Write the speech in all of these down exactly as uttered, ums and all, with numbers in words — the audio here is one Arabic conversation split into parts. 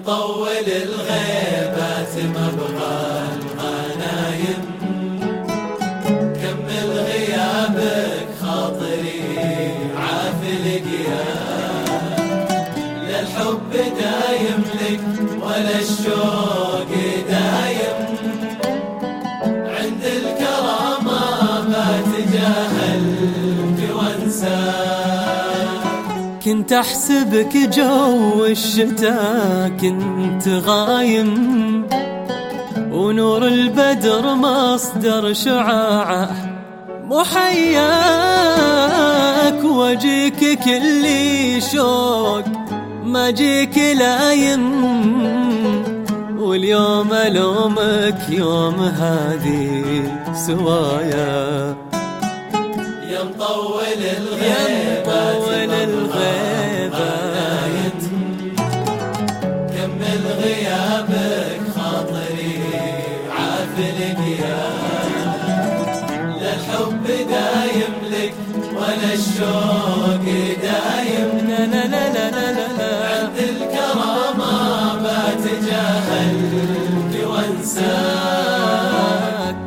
مطول الغيبات مبغى الغنايم، كمل غيابك خاطري عافل قيام، لا الحب دايم لك ولا الشوق دايم، عند الكرامة بتجاهلك وانساك. كنت احسبك جو الشتاء كنت غايم، ونور البدر مصدر شعاعه محياك، واجيك كل شوق ما جيك لايم، واليوم الومك يوم هذه سوايا. يا مطول الغيبات الغيبات كمل غيابك خاطري عافل قيام، لا الحب دايم لك ولا الشوق دايم، لا لا لا لا لا عند الكرامة بتجاهلك وانساك.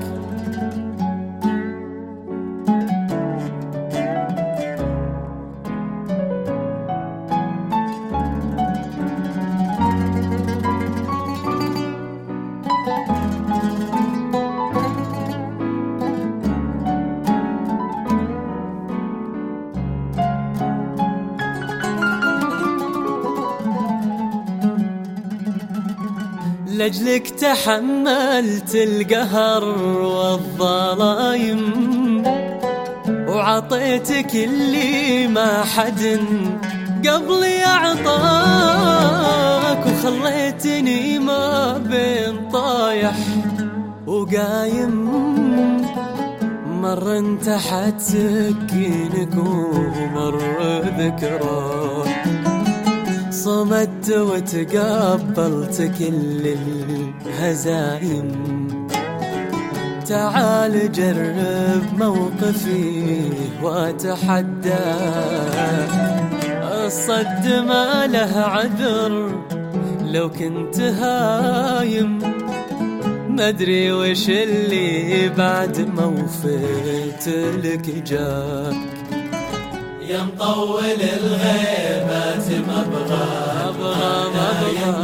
لأجلك تحملت القهر والظلايم، وعطيتك اللي ما حد قبلي أعطاك، وخليتني ما بين طايح وقايم، مر انتحت سكينك ومر ذكراك، صمت وتقبلت كل الهزايم، تعال جرب موقفي واتحداك، الصد ما له عذر لو كنت هايم، مدري وش اللي بعد ما وفيت لك جاك. يا مطول الغيبات مبغى مبغى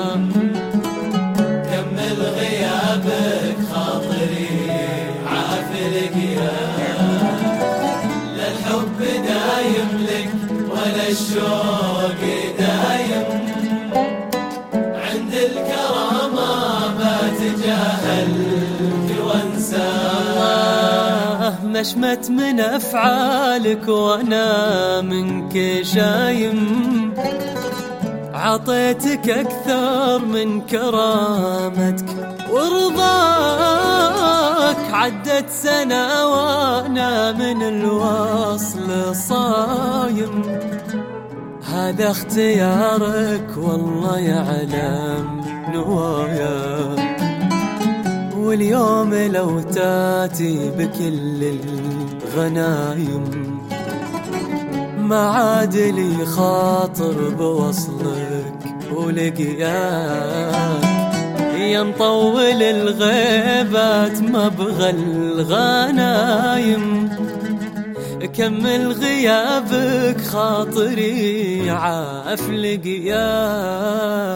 كمل غيابك خاطري عافل قيام، لا الحب دايم لك ولا الشوق دايم، عند الكرامة بتجاهلك وانساك. مشمت من أفعالك وأنا منك شايم، عطيتك أكثر من كرامتك ورضاك، عدت سنة وأنا من الوصل صايم، هذا اختيارك والله يعلم نواياك، واليوم لو تاتي بكل الغنايم، ما عاد لي خاطر بوصلك ولقياك. يا مطول الغيبات مبغى الغنايم، كمل غيابك خاطري عاف لقياك.